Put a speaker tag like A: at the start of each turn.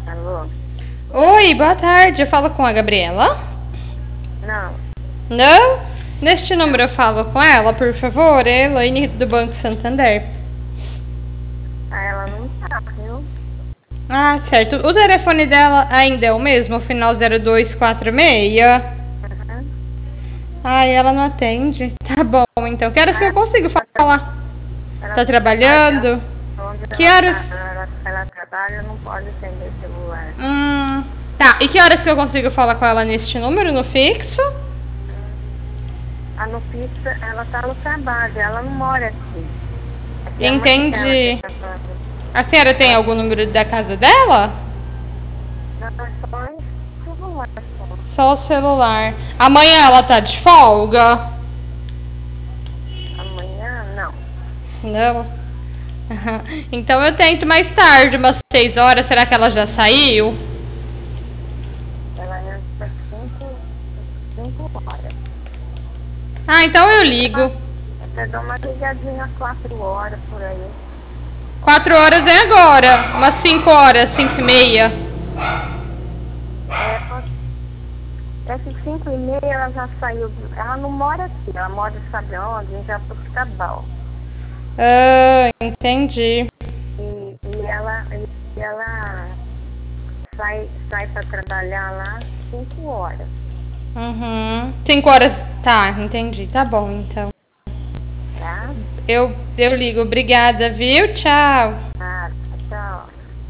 A: Alô?
B: Oi, boa tarde. Eu falo com a Gabriela?
A: Não,
B: Não? Neste número eu falo com ela, por favor. É Elaine do Banco Santander.
A: ela não tá, viu?
B: Ah, certo. O telefone dela ainda é o mesmo, o final 0246?
A: Uhum.
B: Ai, ela não atende. Tá bom, então. Que horas que eu consigo falar?
A: Ela
B: Tá
A: trabalha
B: trabalhando?
A: onde
B: Que
A: ela tá,
B: horas?
A: ela trabalha, não pode atender celular.
B: Hum, tá. E que horas que eu consigo falar com ela neste número, no fixo?
A: A Nupista, ela tá no trabalho, ela não mora aqui. Aqui é a mãe dela que
B: Entendi.
A: tá falando.
B: A senhora tem
A: Ela
B: algum número da casa dela?
A: não é só esse celular só.
B: Só o celular. Amanhã ela tá de folga?
A: Amanhã, não.
B: Não. Aham. Então eu tento mais tarde, umas 6 horas. Será que ela já saiu?
A: Ela entra 5 horas.
B: Ah, então eu
A: Ela
B: ligo.
A: até dá uma ligadinha às 4 horas por aí.
B: 4 horas é agora. Umas 5 horas, 5 e meia.
A: É, essas 5 e meia ela já saiu. Ela não mora aqui, ela mora, sabe onde? Em Jaboticabal.
B: Ah, entendi.
A: E ela sai para trabalhar lá 5 horas,
B: Uhum. 5 horas. Tá, entendi. Tá bom, então.
A: tá?
B: Eu ligo. Obrigada, viu? Tchau.